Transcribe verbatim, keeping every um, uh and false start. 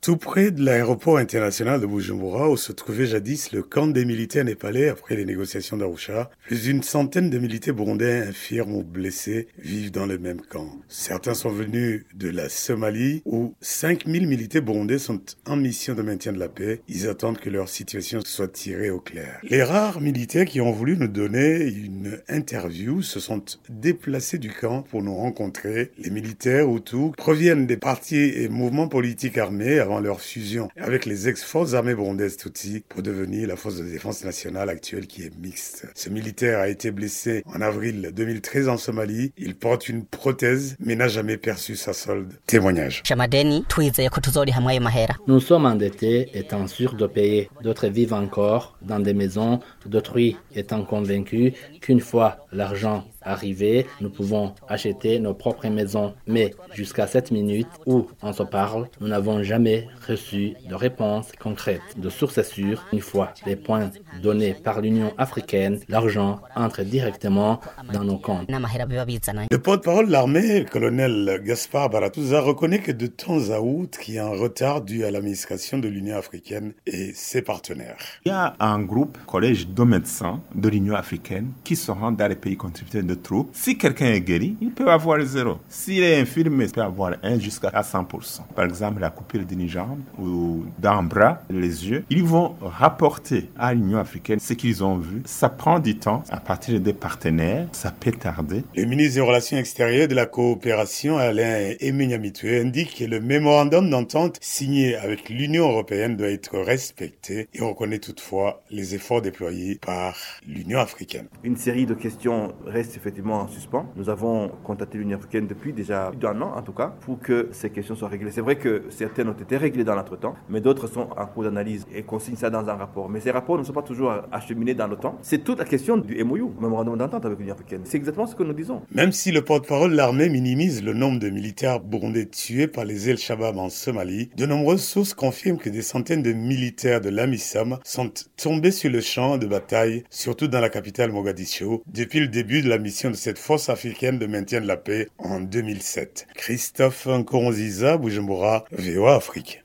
Tout près de l'aéroport international de Bujumbura, où se trouvait jadis le camp des militaires népalais après les négociations d'Arusha, plus d'une centaine de militaires burundais infirmes ou blessés vivent dans le même camp. Certains sont venus de la Somalie, où cinq mille militaires burundais sont en mission de maintien de la paix. Ils attendent que leur situation soit tirée au clair. Les rares militaires qui ont voulu nous donner une interview se sont déplacés du camp pour nous rencontrer. Les militaires Hutus proviennent des partis et mouvements politiques armés avant leur fusion avec les ex-forces armées burundaises Tutsi pour devenir la force de défense nationale actuelle qui est mixte. Ce militaire a été blessé en avril deux mille treize en Somalie. Il porte une prothèse mais n'a jamais perçu sa solde. Témoignage. Nous sommes endettés étant sûrs de payer. D'autres vivent encore dans des maisons d'autrui étant convaincus qu'une fois l'argent arrivé, nous pouvons acheter nos propres maisons. Mais jusqu'à cette minute où on se parle, nous n'avons jamais reçu de réponse concrète. De source sûre, une fois les points donnés par l'Union africaine, l'argent entre directement dans nos comptes. Le porte-parole de l'armée, le colonel Gaspard Baratouza, reconnaît que de temps à autre, il y a un retard dû à l'administration de l'Union africaine et ses partenaires. Il y a un groupe, collège de médecins de l'Union africaine, qui se rend dans les pays contributeurs de trop. Si quelqu'un est guéri, il peut avoir zéro. S'il est infirme, il peut avoir un jusqu'à cent pour cent. Par exemple, la coupure d'une jambe ou d'un bras, les yeux. Ils vont rapporter à l'Union africaine ce qu'ils ont vu. Ça prend du temps à partir des partenaires. Ça peut tarder. Le ministre des Relations extérieures et de la coopération, Alain Aimé-Nyamitwe, indique que le mémorandum d'entente signé avec l'Union européenne doit être respecté et reconnaît toutefois les efforts déployés par l'Union africaine. Une série de questions reste effectivement en suspens. Nous avons contacté l'Union africaine depuis déjà plus d'un an en tout cas pour que ces questions soient réglées. C'est vrai que certaines ont été réglées dans l'entretemps, mais d'autres sont en cours d'analyse et qu'on signe ça dans un rapport. Mais ces rapports ne sont pas toujours acheminés dans le temps. C'est toute la question du M O U, mémorandum d'entente avec l'Union africaine. C'est exactement ce que nous disons. Même si le porte-parole de l'armée minimise le nombre de militaires burundais tués par les El-Shabaab en Somalie, de nombreuses sources confirment que des centaines de militaires de l'AMISOM sont tombés sur le champ de bataille, surtout dans la capitale Mogadiscio, depuis le début de la mission de cette force africaine de maintien de la paix en deux mille sept. Christophe Nkurunziza, Bujumbura, V O A Afrique.